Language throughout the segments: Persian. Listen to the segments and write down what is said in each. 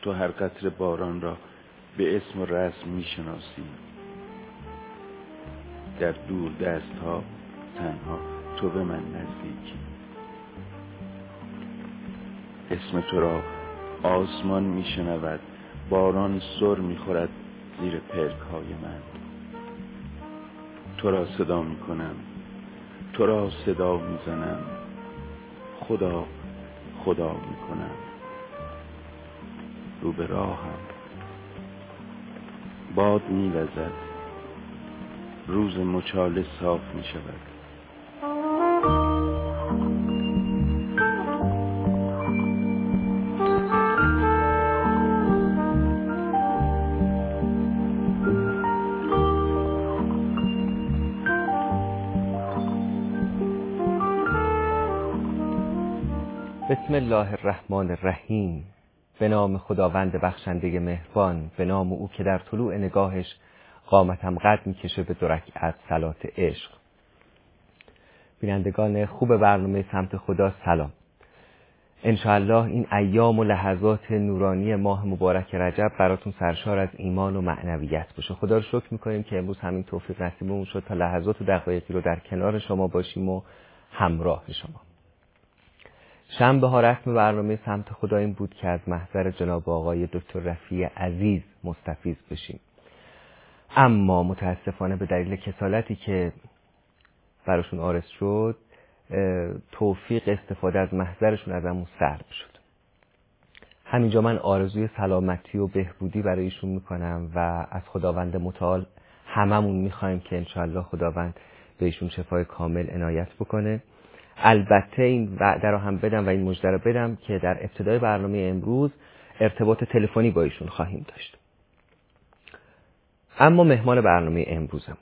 تو هر قطره باران را به اسم و رسم میشناسی. در دور دست ها تنها تو به من نزدیکی. اسم تو را آسمان میشنود، باران سر میخورد زیر پلک های من. تو را صدا میکنم، تو را صدا میزنم، خدا خدا میکنم. رو به راهم باد میوزد، روز مچاله صاف میشود. بسم الله الرحمن الرحیم. به نام خداوند بخشنده مهربان، به نام او که در طلوع نگاهش قامتم قد میکشه به 2 رکعت صلات عشق. بینندگان خوب برنامه سمت خدا سلام. انشاءالله این ایام و لحظات نورانی ماه مبارک رجب براتون سرشار از ایمان و معنویت باشه. خدا رو شکر میکنیم که امروز همین توفیق نصیبمون شد تا لحظات و دقایقی رو در کنار شما باشیم و همراه شما. شنبه ها رسم برنامه سمت خدا این بود که از محضر جناب آقای دکتر رفیع عزیز مستفیض بشیم، اما متاسفانه به دلیل کسالتی که براشون عارض شد توفیق استفاده از محضرشون ازمون سلب شد. همینجا من آرزوی سلامتی و بهبودی برای ایشون میکنم و از خداوند متعال هممون میخوایم که انشاءالله خداوند به ایشون شفای کامل عنایت بکنه. البته این وعده رو هم بدم و این مژده رو بدم که در ابتدای برنامه امروز ارتباط تلفنی با ایشون خواهیم داشت. اما مهمان برنامه امروزمون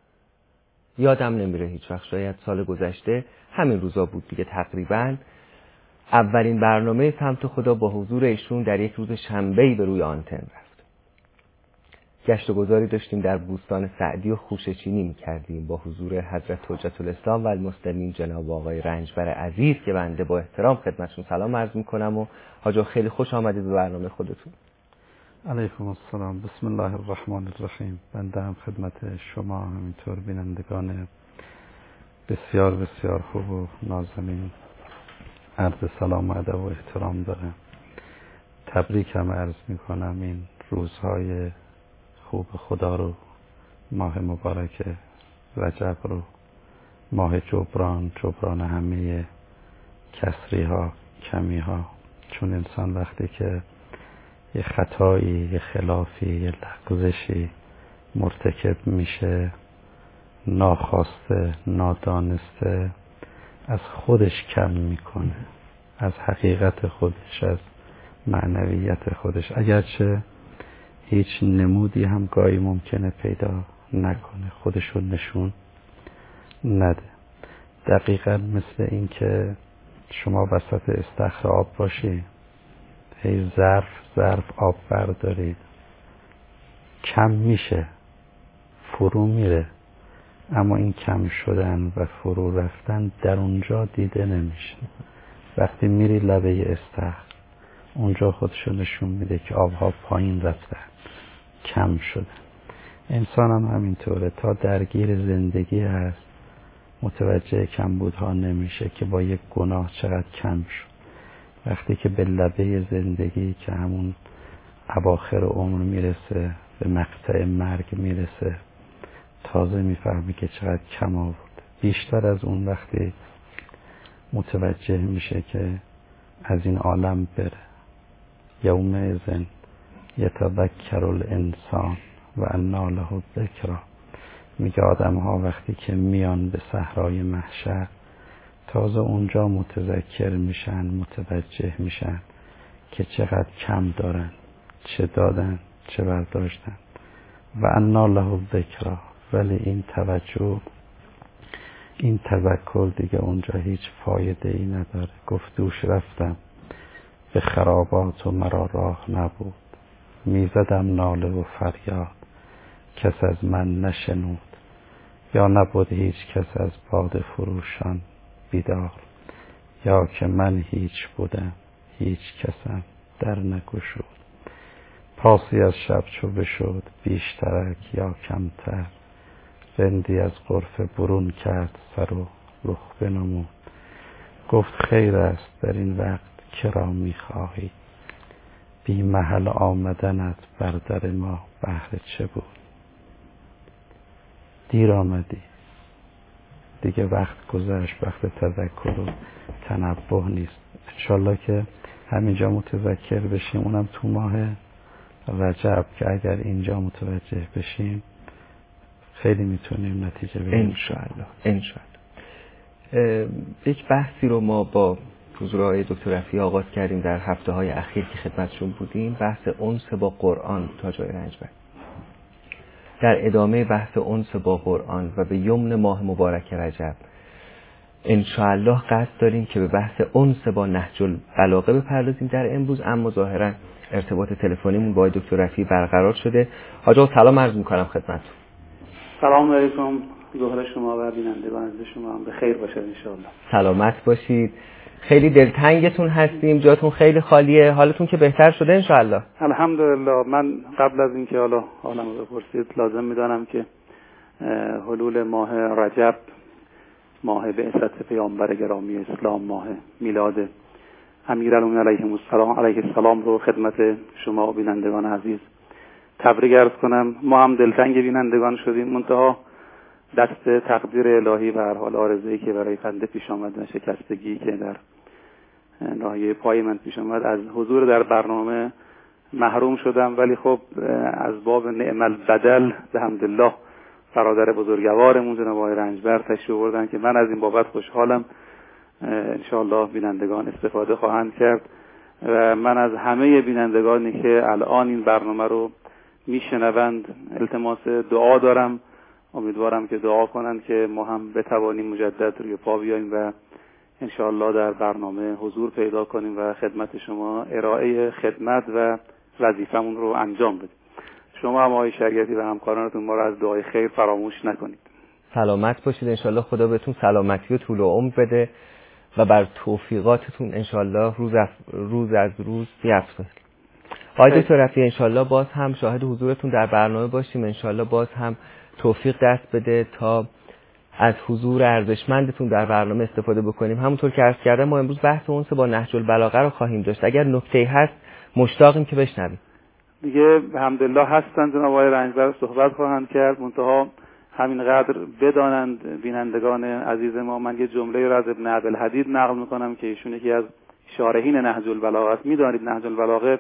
یادم نمیره هیچ وقت، شاید سال گذشته همین روزا بود دیگه تقریبا، اولین برنامه سمت خدا با حضور ایشون در یک روز شنبه‌ای به روی آنتن رفت. گشت و گذاری داشتیم در بوستان سعدی و خوشه‌چینی می‌کردیم با حضور حضرت حجت الاسلام و المسلمین جناب آقای رنجبر عزیز که بنده با احترام خدمتشون سلام عرض می‌کنم و حاجا خیلی خوش آمدید به برنامه خودتون. علیکم السلام. بسم الله الرحمن الرحیم. بنده هم خدمت شما همینطور بینندگان بسیار بسیار خوب و نازنین عرض سلام و ادب و احترام دارم. تبریک هم عرض می‌کنم این روزهای خوب خدا رو، ماه مبارک رجب رو، ماه جبران همه کسری ها کمی ها. چون انسان وقتی که یه خطایی، یه خلافی، یه لغزشی مرتکب میشه، ناخواسته، نادانسته، از خودش کم میکنه، از حقیقت خودش، از معنویت خودش، اگرچه هیچ نمودی هم گاهی ممکنه پیدا نکنه، خودشو نشون نده. دقیقا مثل این که شما وسط استخر آب باشی، هی ظرف آب بردارید، کم میشه، فرو میره، اما این کم شدن و فرو رفتن در اونجا دیده نمیشه. وقتی میری لبه استخر، اونجا خودشو نشون میده که آبها پایین رفتن، کم شدن. انسان هم همینطوره، تا درگیر زندگی هست متوجه کمبودها نمیشه که با یک گناه چقدر کم شد. وقتی که به لبه زندگی که همون اواخر عمر میرسه، به مقطع مرگ میرسه، تازه میفهمی که چقدر کم آورد. بیشتر از اون وقتی متوجه میشه که از این عالم بره. یومئذ یتذکر الانسان و انی له الذکری. میگه آدم ها وقتی که میان به صحرای محشر، تازه اونجا متذکر میشن، متوجه میشن که چقدر کم دارن، چه دادن، چه برداشتن. و انا له الذکری. ولی این توجه، این تذکر دیگه اونجا هیچ فایده ای نداره. گفت دوش رفتم به خرابات و مرا راه نبود، میزدم ناله و فریاد، کس از من نشنود. یا نبود هیچ کس از باده فروشان بیدار، یا که من هیچ بودم، هیچ کسم در نگشود. پاسی از شب چو بشد بیشترک یا کمتر، رندی از غرفه برون کرد سر و رخ بنمود. گفت خیر است در این وقت کرا می‌خواهی، بی محل آمدنت بر در ما بهر چه بود؟ دیر آمدی، دیگه وقت گذشت، وقت تذکر و تنبه نیست. انشالله که همینجا متذکر بشیم، اونم تو ماه رجب، که اگر اینجا متوجه بشیم خیلی میتونیم نتیجه بگیریم انشالله. یک بحثی رو ما با حضور آقای دکتر رفیعی آغاز کردیم در هفته‌های اخیر که خدمتشون بودیم، بحث انس با قرآن تاج آقای رنجبر. در ادامه بحث انس با قرآن و به یمن ماه مبارک رجب انشاءالله قصد داریم که به بحث انس با نهج البلاغه بپردازیم در امروز، اما ظاهرا ارتباط تلفنیمون با دکتر رفیعی برقرار شده. حاج آقا سلام عرض می‌کنم خدمتتون. سلام علیکم، ظهر شما و بینندگان عزیز شما هم به خیر باشه انشاءالله. سلامت باشید. خیلی دلتنگتون هستیم، جاتون خیلی خالیه، حالتون که بهتر شده انشاءالله؟ الحمدلله. من قبل از اینکه حالم رو بپرسید لازم میدانم که حلول ماه رجب، ماه بعثت پیامبر گرامی اسلام، ماه میلاد امیرالمومنین علیه السلام رو خدمت شما و بینندگان عزیز تبریک عرض کنم. ما هم دلتنگ بینندگان شدیم، منتها دست تقدیر الهی و هر حال آرزویی که برای بنده پیش آمد و شکستگی که در ناحیه پای من پیش آمد، از حضور در برنامه محروم شدم. ولی خب از باب نعم البدل بحمدالله برادر بزرگوارمون جناب آقای رنجبر تشریف آوردن که من از این بابت خوشحالم. انشاءالله بینندگان استفاده خواهند کرد و من از همه بینندگانی که الان این برنامه رو میشنوند التماس دعا دارم. امیدوارم که دعا کنند که ما هم بتوانیم مجدد روی پا بیاییم و انشاءالله در برنامه حضور پیدا کنیم و خدمت شما ارائه خدمت و وظیفمون رو انجام بدیم. شما هم آقای شریعتی و همکارانتون ما رو از دعای خیر فراموش نکنید. سلامت باشید. انشاءالله خدا بهتون سلامتی و طول و عمر بده و بر توفیقاتتون انشاءالله روز از روز بیفزایید. آقای دکتر رفیعی انشاءالله باز هم شاهد حضورتون در برنامه باشیم، انشاءالله باز هم توفیق دست بده تا از حضور ارزشمندتون در برنامه استفاده بکنیم. همونطور که عرض کردم ما امروز بحث انس با نهج البلاغه رو خواهیم داشت. اگر نکته‌ای هست مشتاقیم که بشنویم. دیگه الحمدلله هستن جناب آقای رنجبر صحبت خواهند کرد، منتها همینقدر بدانند بینندگان عزیز ما. من یه جمله رو از ابن عبدالحدید نقل میکنم که ایشون یکی از شارحین نهج البلاغه است. میدانید نهج البلاغه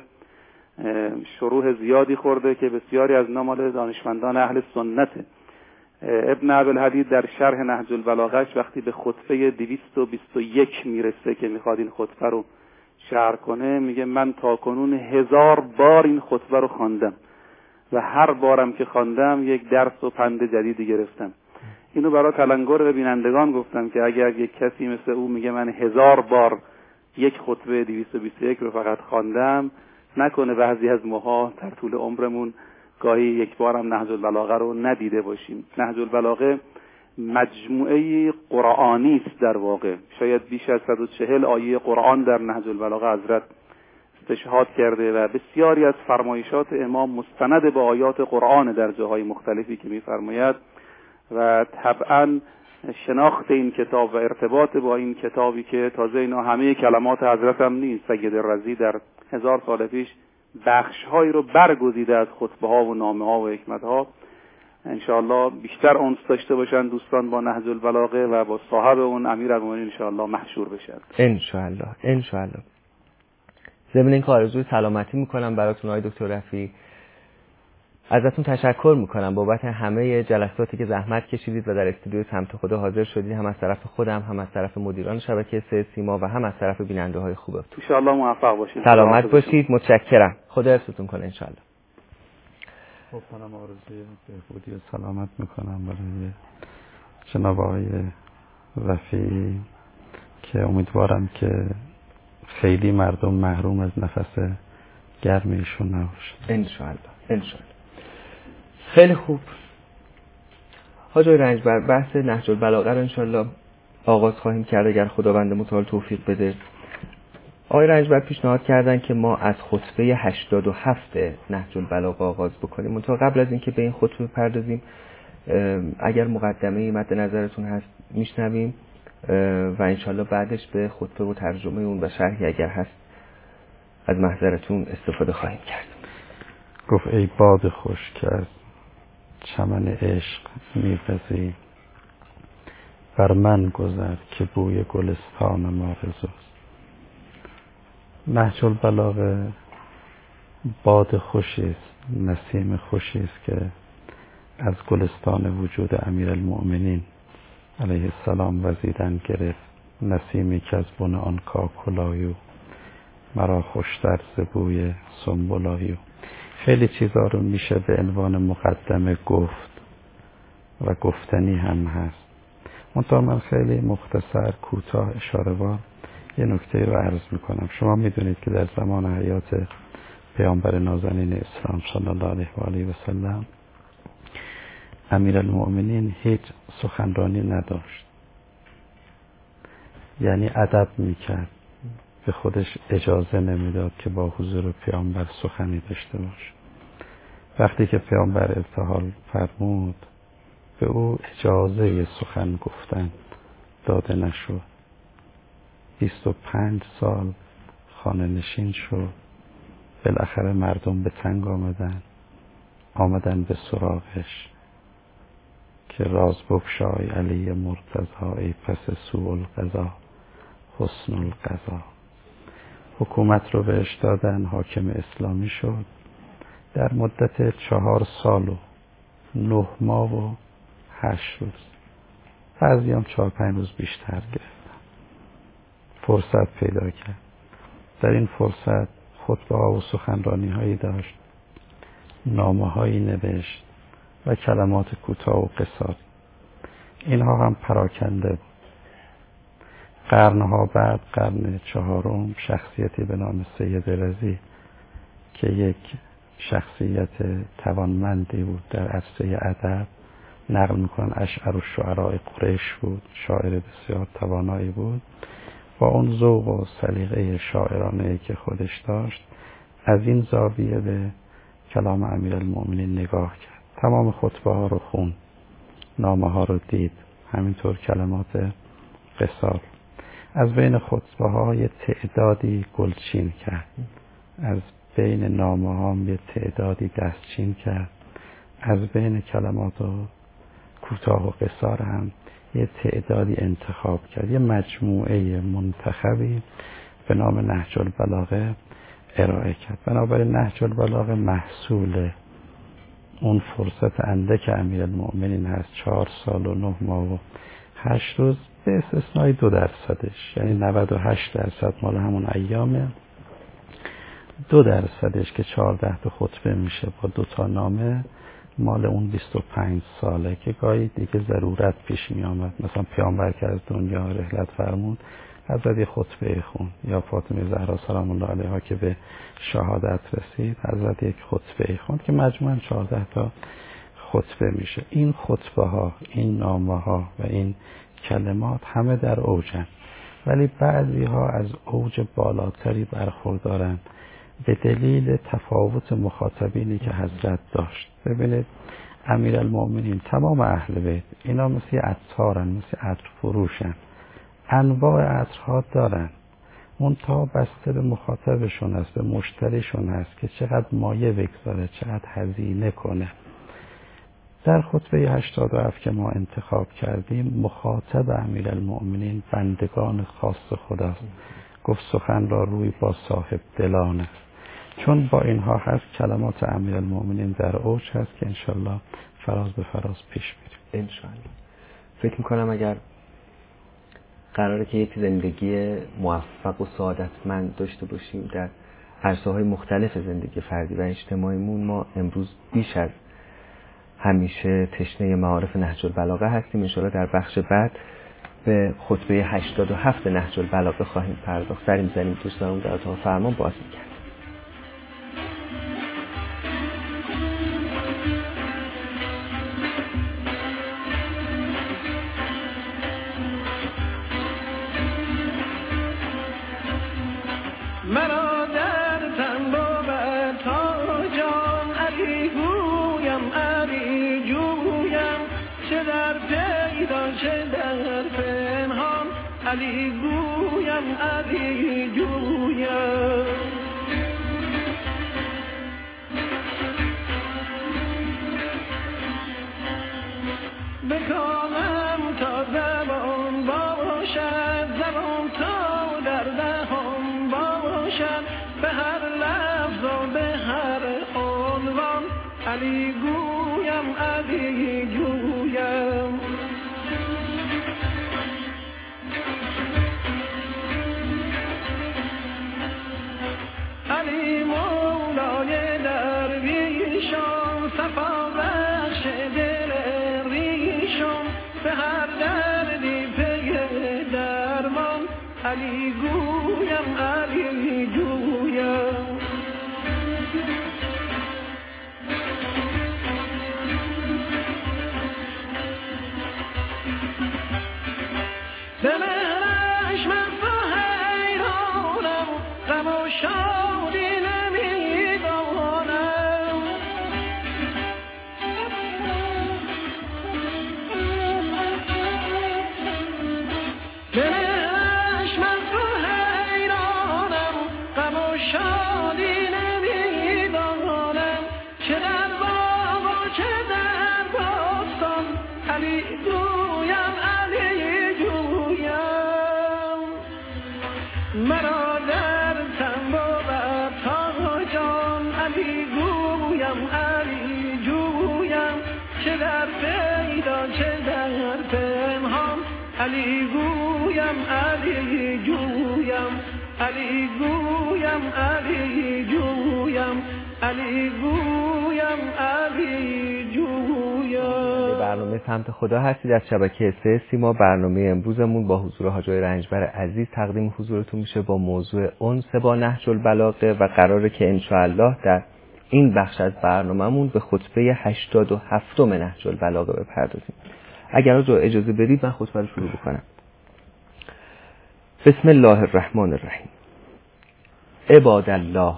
شروح زیادی خورده که بسیاری از مال دانشمندان اهل سنته. ابن عبدالحدید در شرح نهج البلاغه وقتی به خطبه 221 میرسه که میخواد این خطبه رو شرح کنه، میگه من تا کنون 1000 بار این خطبه رو خواندم و هر بارم که خواندم یک درس و پند جدیدی گرفتم. اینو برای تلنگر به بینندگان گفتم که اگر یک کسی مثل او میگه من 1000 بار یک خطبه 221 رو فقط خواندم، نکنه بعضی از ماها در طول عمرمون گاهی یک بارم نهج البلاغه رو ندیده باشیم. نهج البلاغه مجموعه قرآنی است در واقع. شاید بیش از 140 آیه قرآن در نهج البلاغه حضرت استشهاد کرده و بسیاری از فرمایشات امام مستند به آیات قرآن در جاهای مختلفی که می‌فرماید و طبعاً شناخت این کتاب و ارتباط با این کتابی که تازه اینا همه کلمات حضرت هم نیست. سید رضی در 1000 سال پیش بخش‌هایی رو برگزیده از خطبه‌ها و نامه‌ها و حکمت‌ها. انشاءالله بیشتر انس داشته باشن دوستان با نهج البلاغه و با صاحب اون امیرالمومنین انشاءالله محشور بشن. انشاءالله. ضمن اینکه آرزوی سلامتی میکنم براتون آقای دکتر رفیعی. ازتون تشکر میکنم بابت همه جلساتی که زحمت کشیدید و در استودیو سمت خدا حاضر شدید، هم از طرف خودم، هم از طرف مدیران شبکه سه سیما و هم از طرف بیننده های خوبتون. انشاءالله موفق باشید. سلامت باشید. متشکرم. خدا حفظتون کنه انشاءالله. خب منم آرزوی بهبودی و سلامت میکنم برای جناب آقای رفیعی که امیدوارم که خیلی مردم محروم از نفس گرم ایشون نباشن. انشاءالله. خیلی خوب. حاج آقای رنجبر بحث نهج البلاغه رو انشاءالله آغاز خواهیم کرد اگر خداوند متعال توفیق بده. آقای رنجبر پیشنهاد کردن که ما از خطبه 87 نهج البلاغه آغاز بکنیم. منتها قبل از اینکه به این خطبه بپردازیم، اگر مقدمه مد نظرتون هست میشنویم و انشالله بعدش به خطبه و ترجمه اون و شرحی اگر هست از محضرتون استفاده خواهیم کرد. گفت ای باد خوش که از چمن عشق می‌وزی، بر من گذر که بوی گلستان ما رزاست. نهج البلاغه باد خوشی است، نسیم خوشی است که از گلستان وجود امیرالمؤمنین علیه السلام وزیدن گرفت. نسیمی که از بن آن کاکلایو، مرا خوشتر ز بوی سنبلایو. خیلی چیزا رو میشه به عنوان مقدمه گفت و گفتنی هم هست. منتها من خیلی مختصر کوتاه اشاره‌وار یه نکته رو عرض میکنم. شما میدونید که در زمان حیات پیامبر نازنین اسلام صلی الله علیه و آله و سلم امیرالمؤمنین هیچ سخنرانی نداشت، یعنی ادب میکرد، به خودش اجازه نمیداد که با حضور پیامبر سخنی داشته باشه. وقتی که پیامبر ارتحال فرمود به او اجازه سخن گفتن داده نشد. 25 سال خانه نشین شد. بالاخره مردم به تنگ آمدن به سراغش که راز بگشای علی مرتضی، ای پس سوء القضا حسن القضا. حکومت رو بهش دادن، حاکم اسلامی شد. در مدت 4 سال و 9 ماه و 8 روز، بعضی هم 4-5 روز بیشتر گرفتن، فرصت پیدا کرد. در این فرصت خطبه ها و سخنرانی هایی داشت، نامه هایی نوشت و کلمات کوتاه و قصار. اینها هم پراکنده بود. قرنها بعد، قرن 4، شخصیتی به نام سید رضی که یک شخصیت توانمندی بود در عرصه ادب، نقل میکنن اشعر الشعراء قریش بود، شاعر بسیار توانایی بود. با اون ذوق و سلیقه شاعرانه‌ای که خودش داشت، از این زاویه به کلام امیرالمؤمنین نگاه کرد. تمام خطبه ها رو خوند، نامه ها رو دید، همینطور کلمات قصار. از بین خطبه ها یه تعدادی گلچین کرد، از بین نامه ها یه تعدادی دستچین کرد، از بین کلمات کوتاه و قصار هم یه تعدادی انتخاب کرد. یه مجموعه منتخبی به نام نهج البلاغه ارائه کرد. بنابراین نهج البلاغه محصول اون فرصت اندک امیرالمؤمنین هست، 4 سال و 9 ماه و 8 روز، به استثنای 2%، یعنی 98% مال همون ایامه. 2%ش که 14 تا خطبه میشه با 2 تا نامه، مال اون 25 ساله که گاهی دیگه ضرورت پیش می آمد. مثلا پیامبر که از دنیا رحلت فرمود، حضرت یک خطبه خون، یا فاطمه زهرا سلام الله علیها که به شهادت رسید، حضرت یک خطبه خون که مجموعاً 14 تا خطبه میشه. این خطبه ها، این نامه ها و این کلمات همه در اوجن، ولی بعضی ها از اوج بالاتری برخوردارن به دلیل تفاوت مخاطبینی که حضرت داشت. ببینید امیرالمؤمنین تمام اهل بیت اینا مثل عطارن، مثل عطر فروشن، انواع عطرها دارن، منتها بسته به مخاطبشون است، به مشتریشون است که چقدر مایه بگذاره، چقدر هزینه کنه. در خطبه 87 که ما انتخاب کردیم، مخاطب امیرالمؤمنین بندگان خاص خداست. گفت سخن را روی با صاحب دلان است. چون با اینها هست، کلمات امیرالمؤمنین در اوج هست که انشالله فراز به فراز پیش میریم انشالله. فکر میکنم اگر قراره که یک زندگی موفق و سعادتمند داشته باشیم در عرصه‌های مختلف زندگی فردی و اجتماعیمون، ما امروز بیش از همیشه تشنه معارف نهج البلاغه هستیم. انشالله در بخش بعد به خطبه 87 نهج البلاغه خواهیم پرداخت. سری می‌زنیم دوستان در اتاق فرمان باز می‌کنیم. تن بابر تاجان علی گویم علی جویم چه در پیدا چه در پنهان علی گویم علی جویم بکنم تا زبان باشد زبان تا در دهان باشد به هر لفظ و به هر عنوان علی گویم علی جویم علی مولای درویشان صفا بخش دل ریشان به هر دردی پی درمان علی گویم علی جویم دلش من تو حیرانم غم و شادی نمیدانم دلش من تو حیرانم غم و شادی نمیدانم چه در باغ و چه در باستان علی گویم علی جویم مرا در تن و بر تاجان علی گویم علی جویم چه در پیدا چه در پنهان علی گویم علی جویم علی گویم علی جویم علی گویم علی جویم. برنامه سمت خدا هستید از شبکه 3 سیما. برنامه امروزمون با حضور حاج آقای رنجبر عزیز تقدیم حضورتون میشه با موضوع انس با نهج البلاغه و قراره که انشاءالله در این بخش از برنامه‌مون به خطبه 87 نهج البلاغه بپردازیم. اگر رو اجازه بدید من خطبه رو شروع بکنم. بسم الله الرحمن الرحیم. عباد الله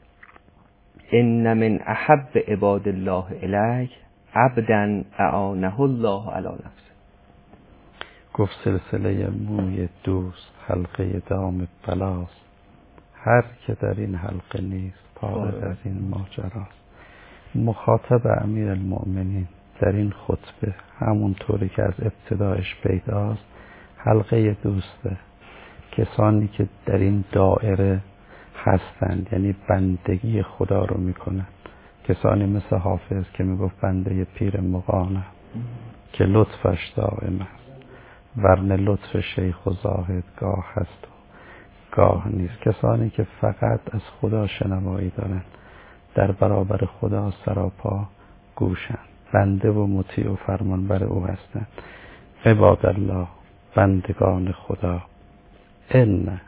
ان من احب عباد الله الیک عبدا اعانه الله علی نفسه. گفت سلسله موی دوست حلقه دام بلاست، هر که در این حلقه نیست فارغ از این ماجراست. مخاطب امیر المؤمنین در این خطبه همونطوری که از ابتدایش پیداست حلقه دوسته، کسانی که در این دائره هستند، یعنی بندگی خدا رو میکنن، کسانی مثل حافظ که میگفت بنده پیر مغانه که لطفش دائم است، ورنه لطف شیخ و زاهد گاه هست و گاه نیست. کسانی که فقط از خدا شنوایی دارن، در برابر خدا سراپا گوشن، بنده و مطیع و فرمانبر او هستند. عباد الله، بندگان خدا. ان،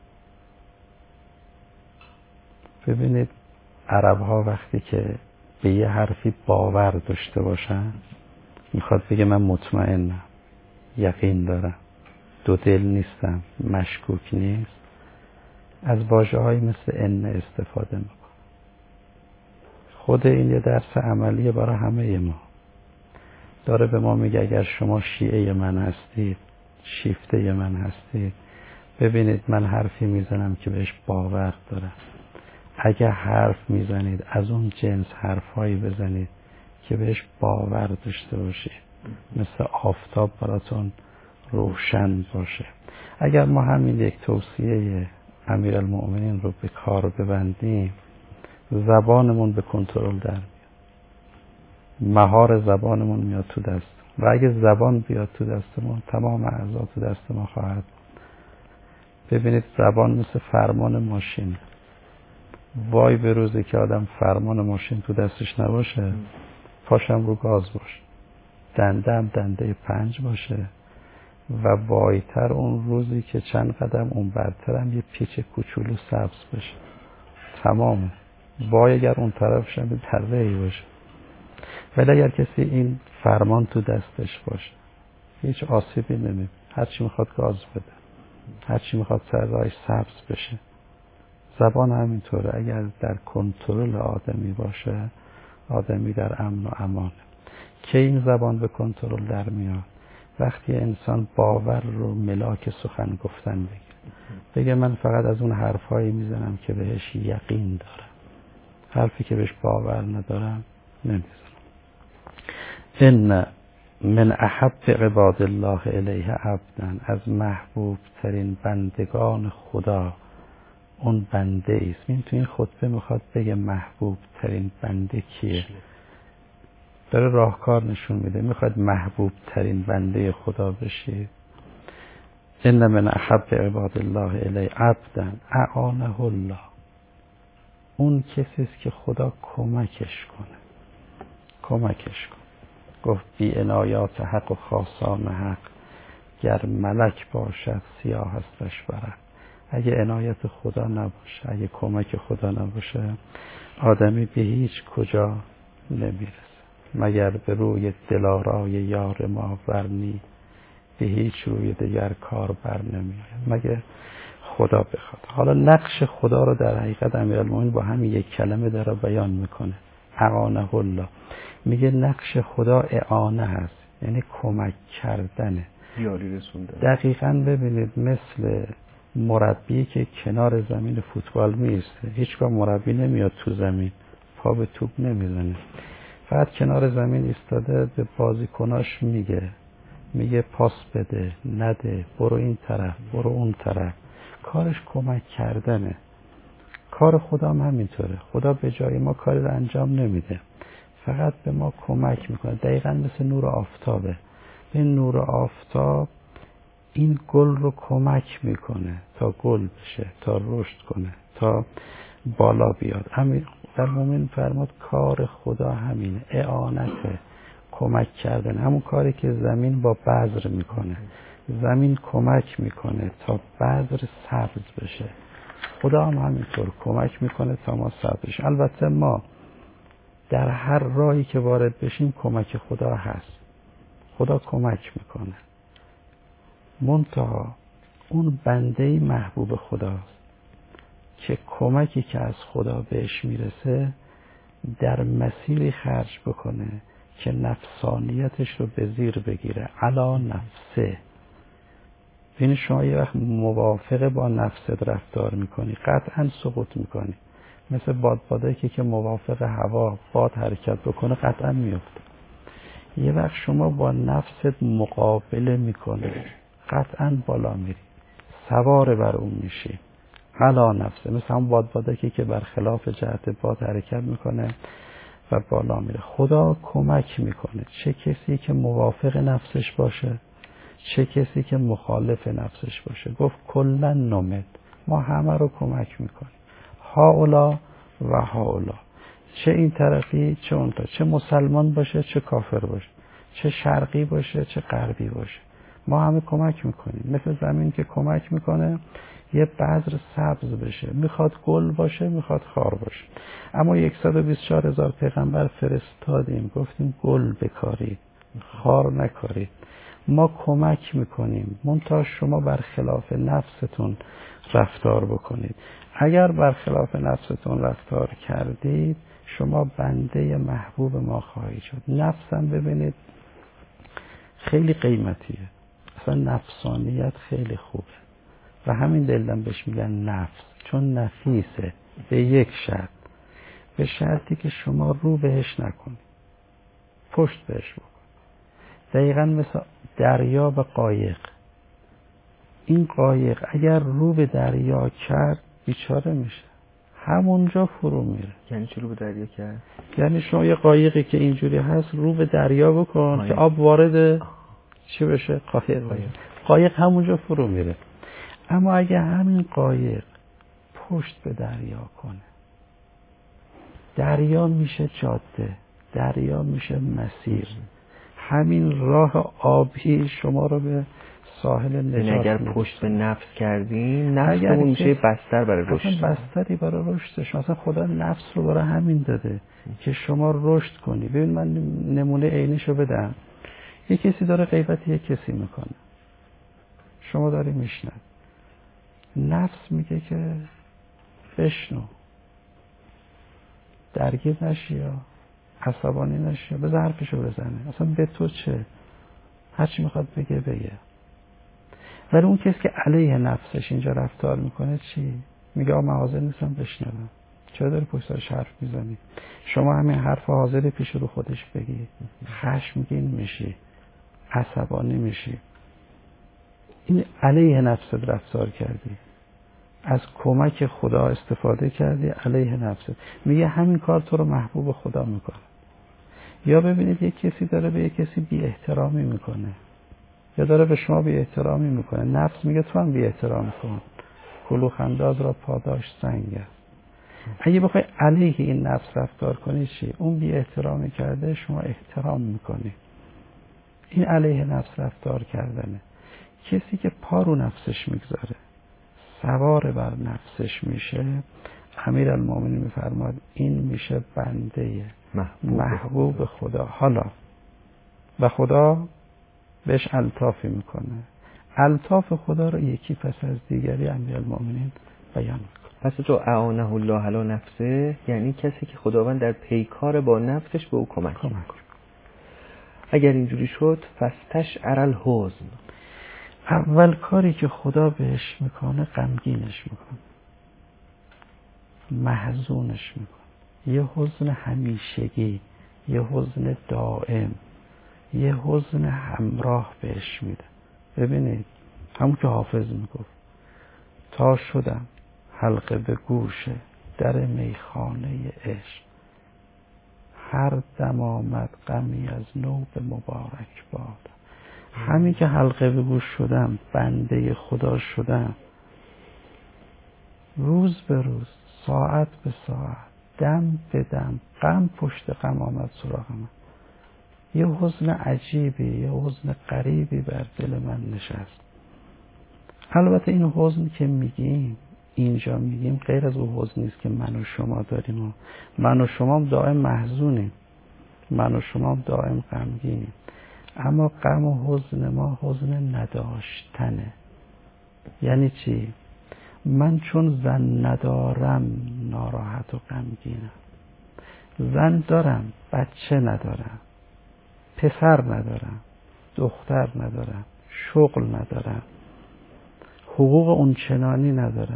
ببینید عرب ها وقتی که به یه حرفی باور داشته باشن میخواد بگه من مطمئنم، یقین دارم، دو دل نیستم، مشکوک نیست، از واژه های مثل ان استفاده میکنه. خود این یه درس عملیه برای همه ما. داره به ما میگه اگر شما شیعه من هستید، شیفته من هستید، ببینید من حرفی میزنم که بهش باور دارم. اگر حرف میزنید از اون جنس حرفایی بزنید که بهش باور داشته باشید، مثل آفتاب براتون روشن باشه. اگر ما همین یک توصیه امیرالمؤمنین رو به کار ببندیم، زبانمون به کنترل در میاد، مهار زبانمون میاد تو دست، و اگه زبان بیاد تو دستمون تمام اعضا تو دست ما خواهد. ببینید زبان مثل فرمان ماشین. وای به روزی که آدم فرمان ماشین تو دستش نباشه، پاشم رو گاز باشه، دندم دنده 5 باشه، و وایتر اون روزی که چند قدم اون برترم یه پیچ کوچولو سبز بشه. تمامه. وای اگر اون طرفشم به ترهی باشه. ولی اگر کسی این فرمان تو دستش باشه هیچ آسیبی نمیبینه، هرچی میخواد گاز بده، هرچی میخواد سر راهش سبز بشه. زبان همینطوره، اگر در کنترل آدمی باشه آدمی در امن و امانه. که این زبان به کنترل در میاد وقتی انسان باور رو ملاک سخن گفتن بگه من فقط از اون حرفایی میزنم که بهش یقین دارم، حرفی که بهش باور ندارم نمیزنم. ان من احب عباد الله الیه عبدا، از محبوب ترین بندگان خدا اون بنده ایست. این تو این خطبه میخواد بگه محبوب ترین بنده کیه، داره راهکار نشون میده. میخواد محبوب ترین بنده خدا بشید. ان من احب عباد الله الیه عبدا اعانه الله، اون کسی است که خدا کمکش کنه. گفت بی عنایات حق و خاصان حق، گر ملک باشد سیاه هستش برق. اگه عنایت خدا نباشه، اگه کمک خدا نباشه، آدمی به هیچ کجا نمیرسه. مگر به روی دلارای یار ما ورنی، به هیچ روی دیگر کار بر نمیآید مگر خدا بخواد. حالا نقش خدا رو در حقیقت امیرالمومنین با همین یک کلمه داره بیان میکنه، اعانه الله. میگه نقش خدا اعانه هست، یعنی کمک کردنه، یاری رسوندن. دقیقاً ببینید مثل مربی که کنار زمین فوتبال میسته، هیچگاه مربی نمیاد تو زمین پا به توپ نمیزنه، فقط کنار زمین ایستاده به بازیکناش میگه پاس بده، نده، برو این طرف، برو اون طرف. کارش کمک کردنه. کار خدا هم همینطوره. خدا به جای ما کاری رو انجام نمیده، فقط به ما کمک میکنه. دقیقاً مثل نور آفتابه. این نور آفتاب این گل رو کمک میکنه تا گل بشه، تا رشد کنه، تا بالا بیاد. همین در مومن فرمود کار خدا همینه، اعانته، کمک کردن. همون کاری که زمین با بذر میکنه، زمین کمک میکنه تا بذر سبز بشه، خدا هم همینطور کمک میکنه تا ما سبز بشیم. البته ما در هر راهی که وارد بشیم کمک خدا هست، خدا کمک میکنه. منتها اون بنده محبوب خداست که کمکی که از خدا بهش میرسه در مسیری خرج بکنه که نفسانیتش رو به زیر بگیره، علا نفسه. ببین شما یه وقت موافقه با نفست رفتار میکنی قطعا سقوط میکنی. مثل بادبادایی که موافق هوا باد حرکت بکنه قطعا میفته. یه وقت شما با نفست مقابله میکنی قطعا بالا میری، سوار بر اون میشی، علا نفسه. مثل هم بادبادایی که برخلاف جهت باد حرکت میکنه و بالا میره. خدا کمک میکنه، چه کسی که موافق نفسش باشه، چه کسی که مخالف نفسش باشه. گفت کلن نمد، ما همه رو کمک میکنیم، هاولا و هاولا، چه این طرفی چه اون طرف، چه مسلمان باشه چه کافر باشه، چه شرقی باشه چه غربی باشه، ما همه کمک میکنیم. مثل زمین که کمک میکنه یه بذر سبز بشه، میخواد گل باشه میخواد خار باشه. اما 124,000 پیغمبر فرستادیم، گفتیم گل بکارید، خار نکارید. ما کمک میکنیم، منتها شما برخلاف نفستون رفتار بکنید. اگر برخلاف نفستون رفتار کردید شما بنده محبوب ما خواهید شد. نفسم ببینید خیلی قیمتیه، اصلا نفسانیت خیلی خوبه و همین دلیلم بهش میگن نفس، چون نفیسه. به یک شرط، به شرطی که شما رو بهش نکنید، پشت بهش بکن. دقیقا مثل دریا و قایق. این قایق اگر رو به دریا کرد بیچاره میشه، همونجا فرو میره. یعنی چی رو به دریا کرد؟ یعنی شما یه قایقی که اینجوری هست رو به دریا بکن که آب وارد چی بشه؟ قایق همونجا فرو میره. اما اگه همین قایق پشت به دریا کنه، دریا میشه جاده، دریا میشه مسیر، همین راه آبی شما رو به ساحل نجات میده. اگر پشت به نفس کردیم، نفسمون میشه بستر برای رشد، بستری برای رشدش. مثلا خدا نفس رو برای همین داده که شما رشد کنی. ببین من نمونه عینیشو بدم. یه کسی داره غیبت یه کسی میکنه، شما داری میشنوی، نفس میگه که بشنو، درگیر نشی یا عصبانی نشی، بذار حرفشو بزنه، اصلا به تو چه، هرچی میخواد بگه. ولی اون کسی که علیه نفسش اینجا رفتار میکنه چی؟ میگه من حاضر نیستم بشنوم. چرا داری پشت سرش حرف میزنی؟ شما همین حرف حاضری پیش رو خودش بگی، خشمگین میشی، عصبانی میشی، این علیه نفست رفتار کردی، از کمک خدا استفاده کردی علیه نفست. میگه همین کار تو رو محبوب خدا میکنه. یا ببینید یک کسی داره به یک کسی بی احترامی میکنه، یا داره به شما بی احترامی میکنه، نفس میگه تو هم بی احترام کن، کلوخ انداز را پاداش سنگ است. اگه بخوای علیه این نفس رفتار کنی چی؟ اون بی احترامی کرده، شما احترام میکنی. این علیه نفس رفتار کردنه. کسی که پا رو نفسش میگذاره، سوار بر نفسش میشه، امیرالمومنین میفرماد این میشه بنده محبوب خدا. حالا و خدا بهش الطافی میکنه، الطاف خدا رو یکی پس از دیگری امیرالمومنین بیان میکنه. پس جو اعانه الله علی نفسه یعنی کسی که خداوند در پیکار با نفسش به او کمک میکنه. اگر اینجوری شد فاستشعر الحزن، اول کاری که خدا بهش میکنه غمگینش میکنه، محزونش میکنه، یه حزن همیشگی، یه حزن دائم، یه حزن همراه بهش میده. ببینید همون که حافظ میگفت تا شدم حلقه به گوش در میخانه عشق، هر دم آمد غمی از نو به مبارک باد. همین که حلقه به گوش شدم، بنده خدا شدم، روز به روز، ساعت به ساعت، دم به دم غم پشت غم آمد سراغ من. یه حزن عجیبی، یه حزن غریبی بر دل من نشست. البته این حزن که میگیم اینجا میگیم غیر از اون حزن نیست که من و شما داریم و من و شما هم دائم محزونیم، من و شما هم دائم غمگینیم. اما غم و حزن ما حزن نداشتنه. یعنی چی؟ من چون زن ندارم ناراحت و غمگینم. زن دارم، بچه ندارم، پسر ندارم، دختر ندارم، شغل ندارم، حقوق اونچنانی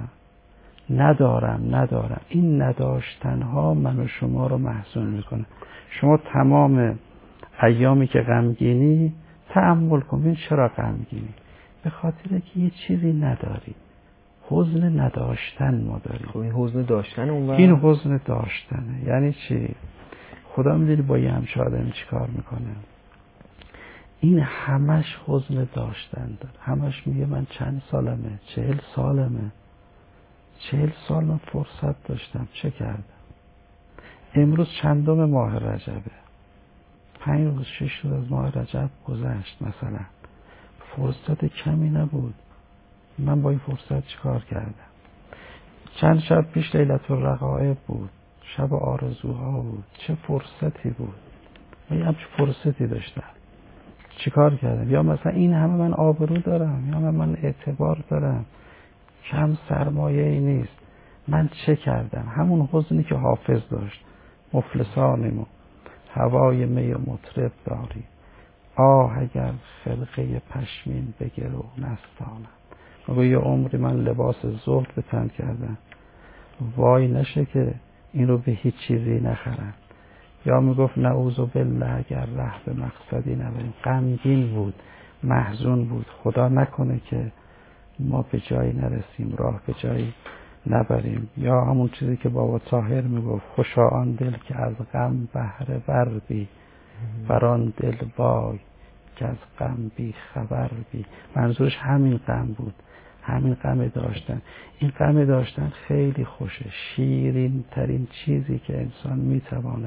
ندارم. این نداشتنها من و شما رو محزون میکنه. شما تمام ایامی که غمگینی تأمل کن، ببین چرا غمگینی؟ به خاطر که یه چیزی نداری. حزن نداشتن ما داریم. خب این حزن داشتن این حزن داشتنه. یعنی چی؟ خدا میدونی با یه همچه آدمی چی کار میکنه؟ این همش حزن داشتن داره. همش میگه من چند سالمه، 40 سالمه، 40 سال من فرصت داشتم، چه کردم؟ امروز چندم ماه رجبه؟ 5 روز 6 روز از ماه رجب گذشت مثلا، فرصت کمی نبود. من با این فرصت چیکار کردم؟ چند شب پیش لیلة الرغائب بود، شب آرزوها بود، چه فرصتی بود. من همچه فرصتی داشتم، چیکار کردم؟ یا مثلا این همه من آبرو دارم، یا من اعتبار دارم، کم سرمایه ای نیست، من چه کردم؟ همون حزنی که حافظ داشت، مفلسانیم و هوای می و مطرب داری، آه اگر خلقه پشمین بگرو نستانم. مگه یه عمری من لباس زهد به تن کردم، وای نشه که این رو به هیچ چیزی نخرم. یا میگفت نعوذ بالله اگر ره به مقصدی نبریم. غمگین بود، محزون بود، خدا نکنه که ما به جایی نرسیم، راه به جایی نبریم. یا همون چیزی که بابا طاهر میگفت خوشا آن دل که از غم بهره ور بی، بر آن دل وای که از غم بی خبر بی. منظورش همین غم بود، همین غم داشتن. این غم داشتن خیلی خوشه، شیرین ترین چیزی که انسان میتوانه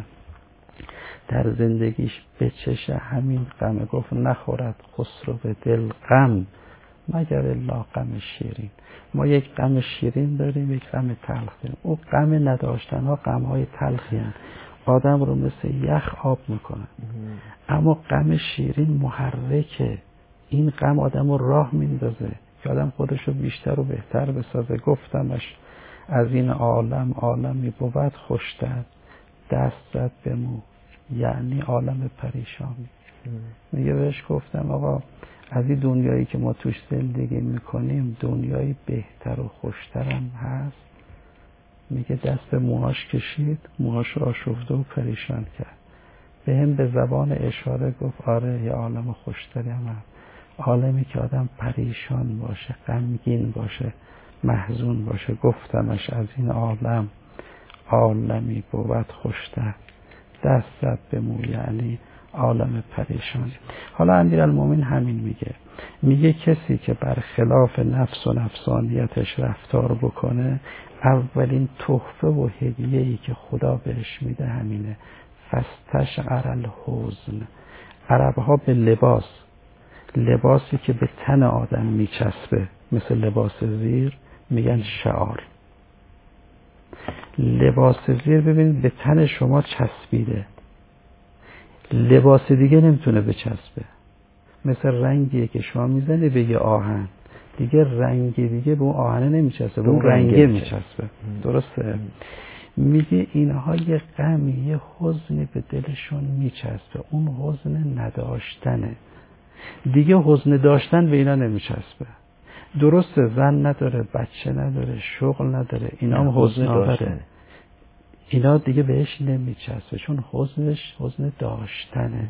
در زندگیش بچشه همین غم. گفت نخورد خسرو به دل غم مگر الا غم شیرین. ما یک غم شیرین داریم، یک غم تلخ داریم. او غم نداشتن ها غم های تلخی هستند، آدم رو مثل یخ آب میکنن. اما غم شیرین محرکه، این غم آدم رو راه میندازه که آدم خودش رو بیشتر و بهتر بسازه. گفتمش از این عالم عالمی بود خوشتر، دست زد به مو یعنی عالم پریشانی. میگه بهش گفتم آقا از این دنیایی که ما توش زندگی میکنیم دنیایی بهتر و خوشترم هست؟ میگه دست به موهاش کشید، موهاش آشفته و پریشان کرد. به هم به زبان اشاره گفت آره یه عالم خوشتری هم هست، عالمی که آدم پریشان باشه، غمگین باشه، محزون باشه. گفتمش از این عالم عالمی بود خوشتر، دست زد به مو یعنی عالم پریشان. حالا امیرالمومنین همین میگه کسی که برخلاف نفس و نفسانیتش رفتار بکنه، اولین تحفه و هدیه‌ای که خدا بهش میده همینه، فاستشعر الحزن. عرب‌ها به لباسی که به تن آدم میچسبه مثل لباس زیر میگن شعار. لباس زیر ببینید به تن شما چسبیده، لباس دیگه نمیتونه بچسبه. مثل رنگیه که شما میزنه به یه آهن، دیگه رنگ دیگه به اون آهنه نمیچسبه، به اون رنگه میچسبه. درسته؟ میگه اینها یه غمی، یه حزنی به دلشون میچسبه، اون حزن نداشتنه. دیگه حزن داشتن به اینا نمیچسبه. درسته زن نداره، بچه نداره، شغل نداره، اینا هم حزن داره، اینا دیگه بهش نمیچسبه چون حزنش حزن داشتنه.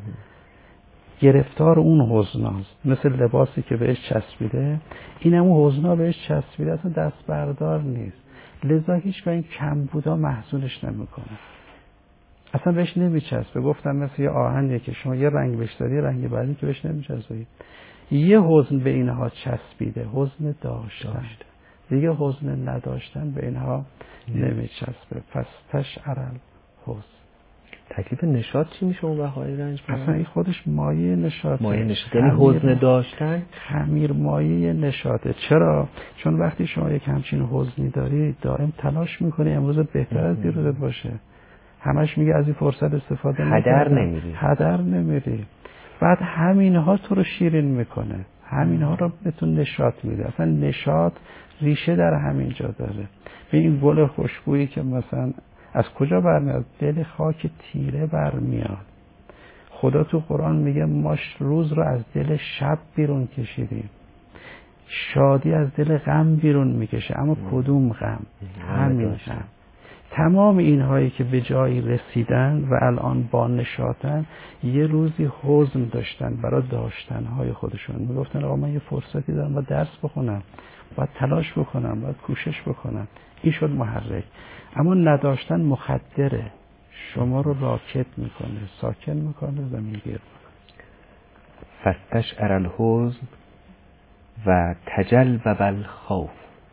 گرفتار اون حزناست، مثل لباسی که بهش چسبیده، این هم اون حزنا بهش چسبیده، اصلا دست بردار نیست. لذا هیچ به این کمبودا محزونش نمیکنه، اصلا بهش نمیچسبه. گفتم مثل یه آهنیه که شما یه رنگ بهش دادی، رنگ بعدی که بهش نمیچسبه. یه حزن به اینها چسبیده، حزن داشتن. دیگه حزن نداشتن به اینها نمیچسبه. فاستشعر الحزن. تکلیف نشاط چی میشه اون بهای رنج؟ اصلا این خودش مایه نشاطه. مایه نشاط یعنی حزن داشتن، خمیر مایه نشاطه. چرا؟ چون وقتی شما یک همچین حزنی داری دائم تلاش میکنی امروز بهتر از دیروزت باشه، همش میگه از این فرصت استفاده هدر نمیری. بعد همینها تو رو شیرین میکنه، همینها رو بهتون نشاط میده. اصلا نشاط ریشه در همینجا داره. به این گل خوشبویی که مثلا از کجا برمیاد؟ دل خاک تیره برمیاد. خدا تو قرآن میگه ما روز رو از دل شب بیرون کشیدیم، شادی از دل غم بیرون میکشه. اما کدوم غم؟ همین غم. تمام اینهایی که به جایی رسیدن و الان با نشاطن یه روزی حزن داشتن برای داشتنهای خودشون. میگفتن آقا من یه فرصتی دارم باید درس بخونم، باید تلاش بکنم، باید کوشش بکنم. این شد محرک. اما نداشتن مخدره، شما رو راکت میکنه، ساکن میکنه، زمین گیر میکنه. فاستشعر الحزن و تجلب الخوف.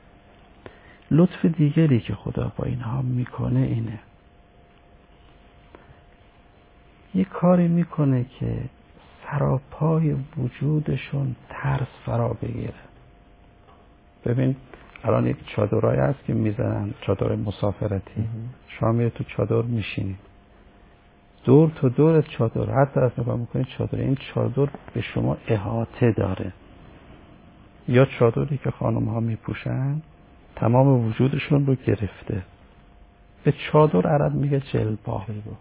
لطف دیگری که خدا با اینها میکنه اینه، یه کاری میکنه که سراپای وجودشون ترس فرا بگیره. ببین الان یک چادرایی هست که میزنن، چادر مسافرتی، شما میره تو چادر میشینید، دور تا دور چادر هر طرف نگاه میکنید چادر، این چادر به شما احاطه داره. یا چادری که خانم ها میپوشن تمام وجودشون رو گرفته. به چادر عرب میگه جلباب.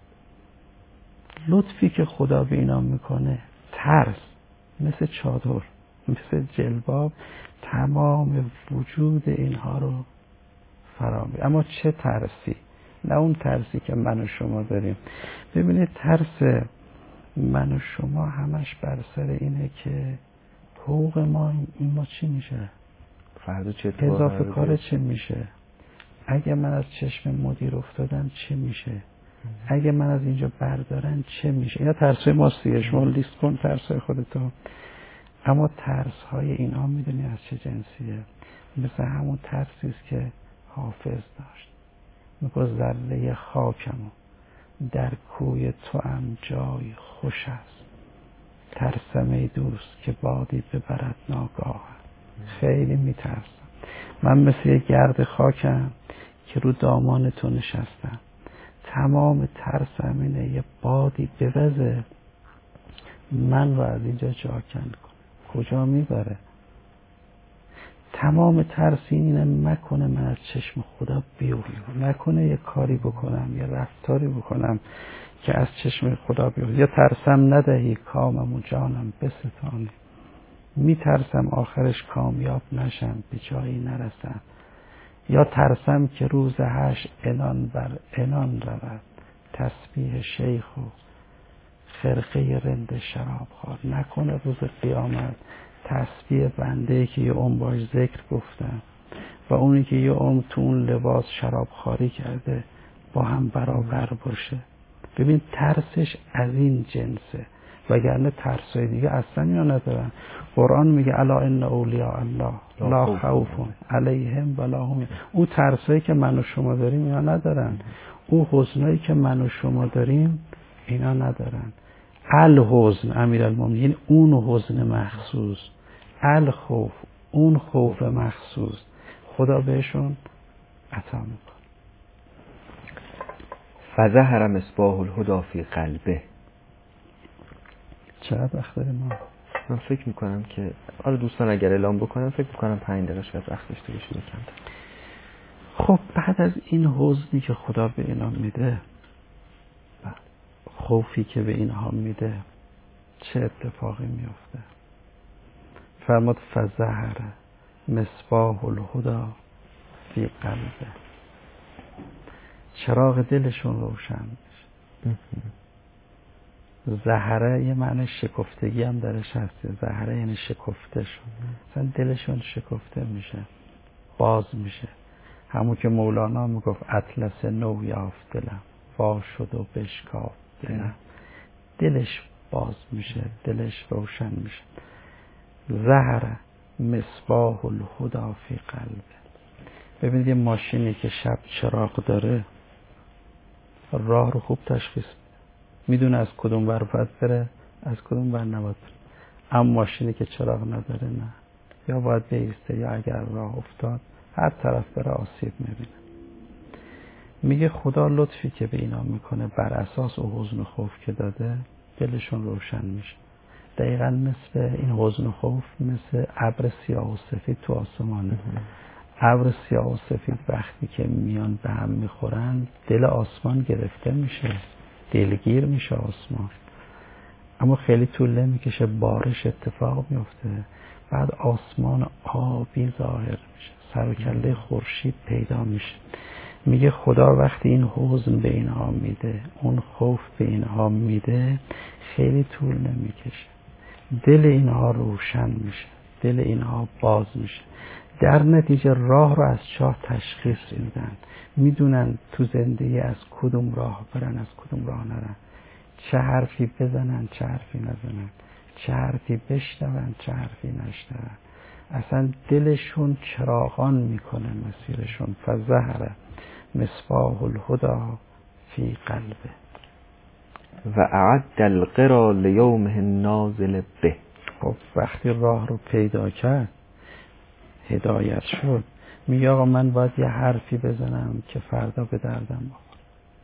لطفی که خدا به اینا میکنه ترس مثل چادر، مثل جلباب تمام وجود اینها رو فرا میگیره. اما چه ترسی؟ نه اون ترسی که من و شما داریم. ببینید ترس من و شما همش بر سر اینه که حقوق ما چی میشه؟ فردا چه اضافه کار چه میشه؟ اگه من از چشم مدیر افتادم چه میشه؟ اگه من از اینجا بردارن چه میشه؟ اینا ترسای ماست دیگه، شما لیست کن ترسای خودتو. اما ترسهای اینا میدونی از چه جنسیه؟ مثل همون ترسیست که حافظ داشت. میگه ذره خاکمو در کوی تو ام جای خوش است، ترسم ای دوست که بادی ببرد ناگاه. خیلی میترسم. من مثل یه گرد خاکم که رو دامان تو نشستم، تمام ترسم اینه یه بادی بوزه من رو از اینجا جا کن کنه. کجا میبره؟ تمام ترس اینه نکنه من از چشم خدا بیفتم، نکنه یه کاری بکنم یه رفتاری بکنم که از چشم خدا بیفتم، یا ترسم ندهی کامم و جانم بستانی، میترسم آخرش کامیاب نشم به جایی نرسم، یا ترسم که روز حشر عنان بر عنان رود، تسبیح شیخ و خرقه رند شراب خوار، نکنه روز قیامت تسبیح بنده که یه عمر باش ذکر گفتم و اونی که یه عمر تو اون لباس شراب خواری کرده با هم برابر باشه. ببین ترسش از این جنسه، وگرنه ترسای دیگه اصلا اینا ندارن. قرآن میگه الا ان اولیاء الله لا خوف علیهم ولا هم، او ترسایی که من و شما داریم اینا ندارن، او حزنایی که من و شما داریم اینا ندارن. الحزن امیرالمومنین اون حزن مخصوص، الخوف اون خوف مخصوص خدا بهشون عطا میکنه. فظهر مصباح الهدی فی قلبه. چقدر وقت داریم ما؟ من فکر میکنم که آره دوستان اگر اعلام بکنم فکر میکنم 5 دقیقه شاید وقت داشته باشیم. خب بعد از این حزنی که خدا به اینا میده، خوفی که به اینها میده، چه اتفاقی میفته؟ فرمود فظهر مصباح الهدی فی قلبه، چراغ دلشون روشن میشه. زهره یه معنی شکفتگی هم درش هست، زهره یعنی شکفته شد، مثلا دلشون شکفته میشه، باز میشه. همون که مولانا میگفت اطلس نو یافت دلم، وا شد و بشکافت دلم، دلش باز میشه، دلش روشن میشه. زهره مصباح الهدی فی قلبه. ببینید یه ماشینی که شب چراغ داره راه رو خوب تشخیص میدونه از کدوم ور باید بره از کدوم ور نباید بره. اما ماشینی که چراغ نداره نه، یا باید بیسته یا اگر راه افتاد هر طرف بره آسیب میبینه. میگه خدا لطفی که به اینا میکنه بر اساس او حزن و خوف که داده دلشون روشن میشه. دقیقا مثل این حزن و خوف مثل ابر سیاه و سفید تو آسمانه. ابر سیاه و سفید وقتی که میان به هم میخورن دل آسمان گرفته میشه، دلگیر میشه آسمان، اما خیلی طول نمیکشه بارش اتفاق میفته، بعد آسمان آبی ظاهر میشه، سر و کله خورشید پیدا میشه. میگه خدا وقتی این حزن به اینها میده، اون خوف به اینها میده، خیلی طول نمیکشه دل اینها روشن میشه، دل اینها باز میشه. در نتیجه راه رو از چاه تشخیص میدن، میدونن تو زندگی از کدوم راه برن از کدوم راه نرن، چه حرفی بزنن چه حرفی نزنن، چه حرفی بشنون چه حرفی نشنون. اصلا دلشون چراغان میکنه مسیرشون. فظهر مصباح الهدی فی قلبه و اعد القرا لیومه النازل به. خب وقتی راه رو پیدا کرد، هدایت شد، میگه آقا من باید یه حرفی بزنم که فردا به دردم بخوره،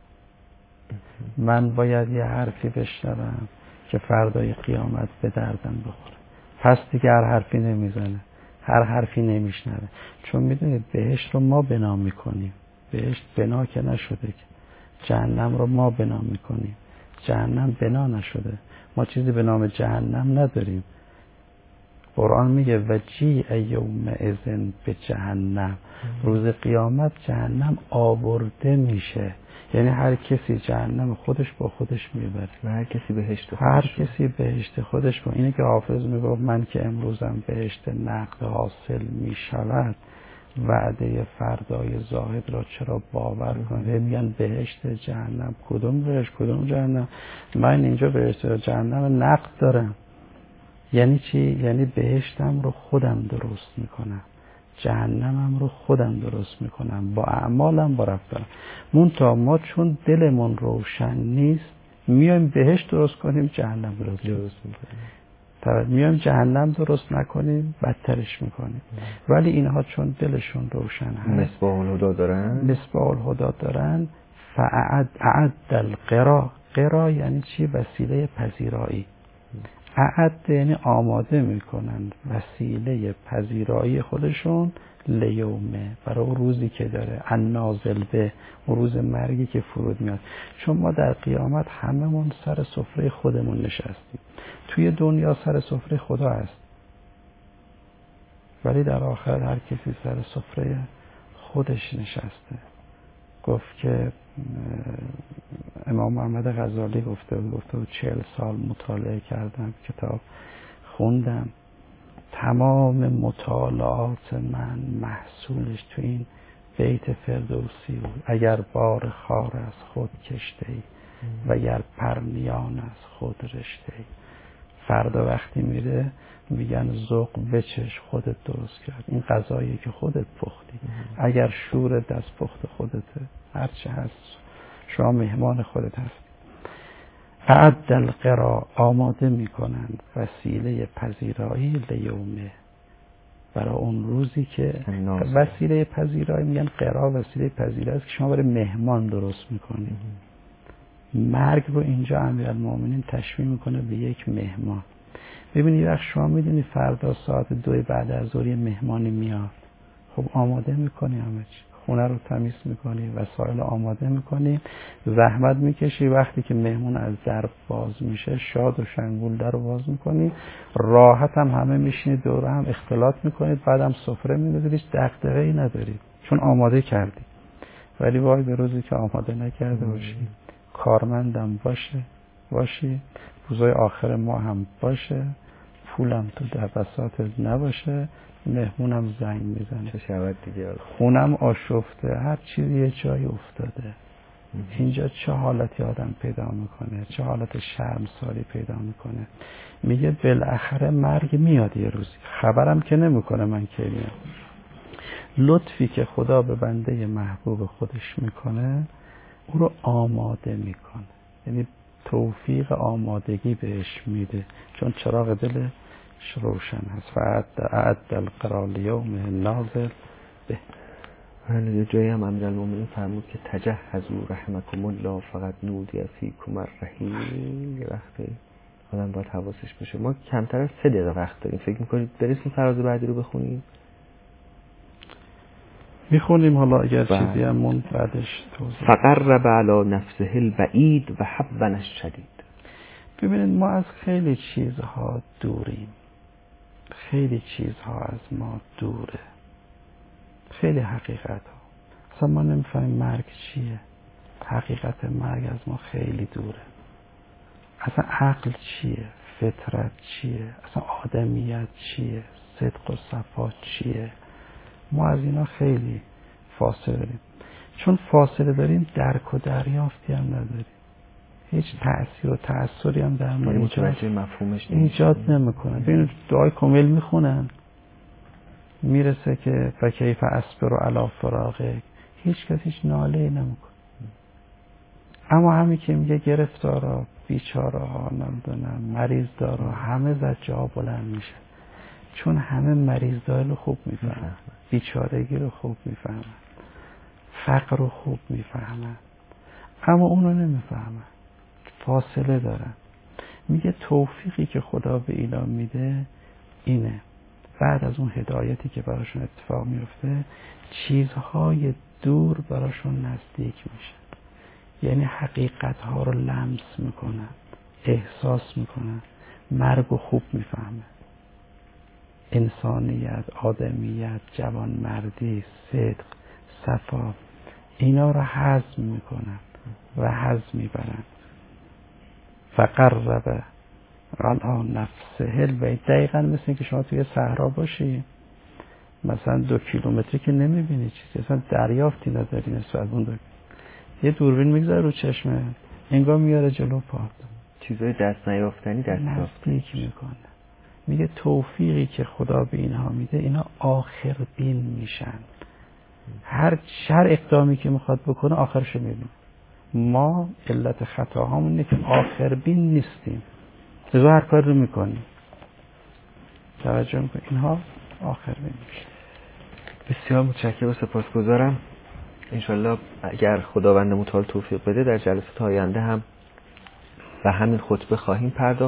من باید یه حرفی بشنوم که فردای قیامت به دردم بخوره. پس دیگه هر حرفی نمیزنه، هر حرفی نمیشنوه، چون میدونید بهشت رو ما بنا میکنیم، بهشت بنا که نشده که. جهنم رو ما بنا میکنیم، جهنم بنا نشده، ما چیزی به نام جهنم نداریم. قرآن میگه و جیء یومئذ به جهنم، روز قیامت جهنم آورده میشه، یعنی هر کسی جهنم خودش با خودش میبره و هر کسی بهشت خودش، هر کسی بهشت خودش با. اینه که حافظ میگفت من که امروزم بهشت نقد حاصل میشود، وعده فردای زاهد را چرا باور کنه؟ میگن بهشت جهنم، کدوم بهشت کدوم جهنم؟ من اینجا بهشت جهنم نقد دارم. یعنی چی؟ یعنی بهشتم رو خودم درست میکنم، جهنمم رو خودم درست میکنم با اعمالم با رفتارم. منتها ما چون دلمون روشن نیست میایم بهشت درست کنیم جهنم درست میکنیم، میایم جهنم درست نکنیم بدترش میکنیم. ولی اینها چون دلشون روشن هست، مصباح الهدی دارن، فاعد القرا. قرا یعنی چی؟ وسیله پذیرایی. اعد یعنی آماده میکنن وسیله پذیرایی خودشون لیومه، برای اون روزی که داره، النازل به اون روز مرگی که فرود میاد. چون ما در قیامت هممون سر سفره خودمون نشستیم. توی دنیا سر سفره خدا هست، ولی در آخر هر کسی سر سفره خودش نشسته. گفت که امام محمد غزالی گفته 40 سال مطالعه کردم، کتاب خوندم، تمام مطالعات من محصولش تو این بیت فردوسی بود: اگر بار خار از خود کشته ای و اگر پرنیان از خود رشته ای. فردا وقتی میره میگن ذوق بچش، خودت درست کرد، این غذایی که خودت پختی، اگر شور دست پخت خودته، هرچه هست شما مهمان خودت هست. اعد القرا، آماده میکنند وسیله پذیرایی لیومه، برای اون روزی که وسیله پذیرایی میگن قرا، وسیله پذیرایی است که شما برای مهمان درست میکنید. مرگ رو اینجا امیرالمومنین تشبیه میکنه به یک مهمان. ببینید وقت شما میدونی فردا ساعت 2 بعد از ظهر مهمانی میاد، خب آماده میکنی، همه چی خونه رو تمیز میکنی، وسایل آماده میکنی، زحمت میکشی، وقتی که مهمون از در باز میشه شاد و شنگول در رو باز میکنی، راحت هم همه میشینید دور هم اختلاط میکنید، بعدم سفره میذارید، هیچ دغدغه‌ای ندارید چون آماده کردی. ولی وای به روزی که آماده نکرده باشی، کارمندم باشی، روزای آخر ما هم باشه، پولم تو در بساطت نباشه، مهمونم زنگ میزنه، چه شود دیگه، خونم آشفته، هر چیزی یه جایی افتاده. اینجا چه حالتی آدم پیدا میکنه، چه حالت شرمساری پیدا میکنه. میگه بالاخره مرگ میاد یه روزی، خبرم که نمیکنه من کی میام. لطفی که خدا به بنده محبوب خودش میکنه او رو آماده میکنه، یعنی توفیق آمادگی بهش میده، چون چراغ دلش روشن هست. و اعد القرا لیوم نازل به. یه جایی هم امیرالمومنین فرمود که تجهزوا رحمکم الله فقط نودی فیکم الرحیل. یه وقتی آدم باید حواسش باشه. ما کمتر از 3 دقیقه وقت داریم، فکر میکنید برسیم فراز بعدی رو بخونیم؟ میخونیم حالا اگر چیزی هم موند بعدش توضیح. فقرب علی نفسه البعید و حبن الشدید. ببینید ما از خیلی چیزها دوریم، خیلی چیزها از ما دوره، خیلی حقیقت ها اصلا ما نمیفهمیم مرگ چیه، حقیقت مرگ از ما خیلی دوره، اصلا عقل چیه، فطرت چیه، اصلا آدمیت چیه، صدق و صفا چیه. ما از اینا خیلی فاصله داریم. چون فاصله داریم درک و دریافتی هم نداریم، هیچ تأثیر و تأثیری هم در ما ایجاد نمیکنه. ببینید دعای کمیل میخونن، میرسه که فکیف اصبر علی فراقک، هیچ کس هیچ ناله‌ای نمیکنه. اما همین که میگه گرفتارا، بیچاره‌ها، نمیدونم مریض دارا، همه زجرها بلند میشه، چون همه مریض دار رو خوب میفهمن، بیچارگی رو خوب میفهمن، فقر رو خوب میفهمن، اما اون رو نمیفهمن، فاصله دارن. میگه توفیقی که خدا به اینا میده اینه، بعد از اون هدایتی که براشون اتفاق میفته چیزهای دور براشون نزدیک میشه، یعنی حقیقت ها رو لمس میکنن، احساس میکنن، مرگ رو خوب میفهمن، انسانیت، آدمیت، جوانمردی، صدق، صفا، اینا رو هضم میکنن و هضم میبرن. فقرب علی نفسه البعید. دقیقا مثل این که شما توی صحرا باشی، مثلا 2 کیلومتری که نمیبینی چیزی، اصلا دریافتی نداری نسبت اون دو. یه دوربین میگذاره رو چشمه، انگار میاره جلو پات، چیزای دست نیافتنی نزدیک میکنه. میگه توفیقی که خدا به اینها میده، اینا آخر بین میشن، هر اقدامی که میخواد بکنه آخرش میبینه. ما علت خطاهامون اینه که آخر بین نیستیم، لذا هر کار رو میکنیم. توجه میکنیم اینها آخر بین میشن. بسیار متشکرم و سپاسگزارم. انشالله اگر خداوند متعال توفیق بده در جلسات آینده هم و همین خطبه خواهیم پرداخت.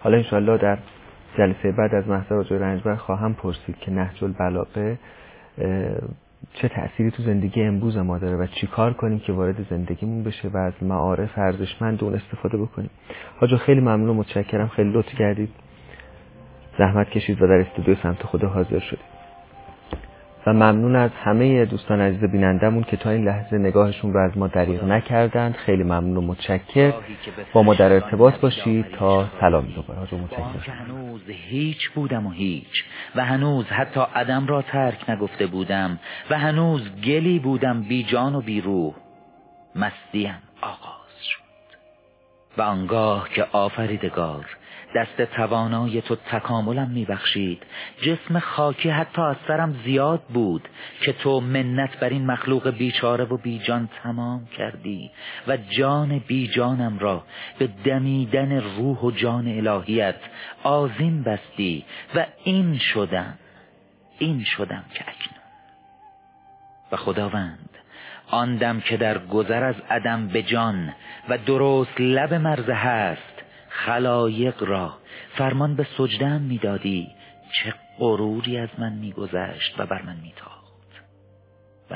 حالا انشالله در جلسه بعد از محضر آقای رنجبر خواهم پرسید که نهج البلاغه چه تأثیری تو زندگی امروز ما داره و چی کار کنیم که وارد زندگیمون بشه و از معارف ارزشمند اون استفاده بکنیم. حاجا خیلی ممنون و متشکرم، خیلی لطف کردید، زحمت کشید و در استودیو سمت خدا حاضر شدید. و ممنون از همه دوستان عزیز بینندمون که تا این لحظه نگاهشون رو از ما دریغ نکردند. خیلی ممنون و متشکر. با ما در ارتباط باشید تا سلام دوباره. حاجا متشکرم. هنوز هیچ بودم و هیچ، و هنوز حتی عدم را ترک نگفته بودم، و هنوز گلی بودم بی جان و بی روح. مستیم آغاز شد و آنگاه که آفریدگار دست توانای تو تکاملم میبخشید، جسم خاکی حتی از سرم زیاد بود که تو منت بر این مخلوق بیچاره و بیجان تمام کردی و جان بیجانم را به دمیدن روح و جان الهیت آذین بستی و این شدم که اکنون. و خداوند، آن دم که در گذر از عدم به جان و درست لب مرز هست خلایق را فرمان به سجده‌ام میدادی، چه غروری از من میگذشت و بر من میتاخت. و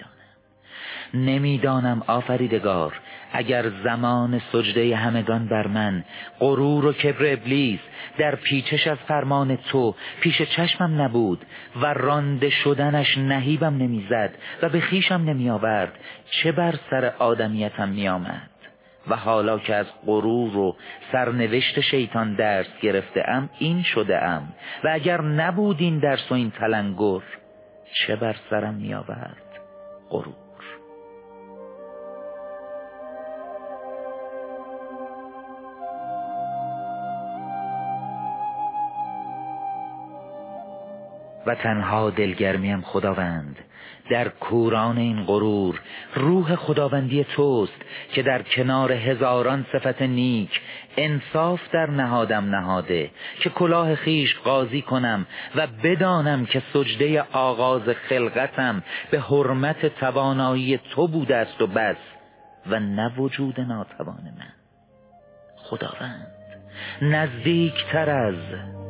نمیدانم آفریدگار، اگر زمان سجده همگان بر من غرور و کبر ابلیس در پیچش از فرمان تو پیش چشمم نبود و رانده شدنش نهیبم نمیزد و به خویشم نمیآورد، چه بر سر آدمیتم میآمد. و حالا که از غرور و سرنوشت شیطان درس گرفته‌ام، این شده‌ام، و اگر نبود این درس و این تلنگر، چه بر سرم می آورد؟ غرور. و تنها دلگرمیم خداوند در کوران این غرور روح خداوندی توست که در کنار هزاران صفت نیک انصاف در نهادم نهاده، که کلاه خیش قاضی کنم و بدانم که سجده آغاز خلقتم به حرمت توانایی تو بوده است و بس، و نه وجود ناتوان من. خداوند، نزدیکتر از